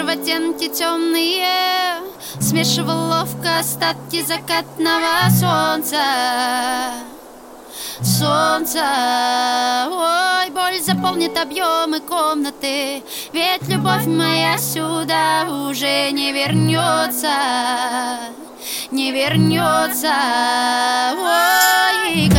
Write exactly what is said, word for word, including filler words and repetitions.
в оттенки темные, смешивал ловко остатки закатного солнца. Солнце, ой, боль заполнит объемы комнаты, ведь любовь моя сюда уже не вернется, не вернется. Ой,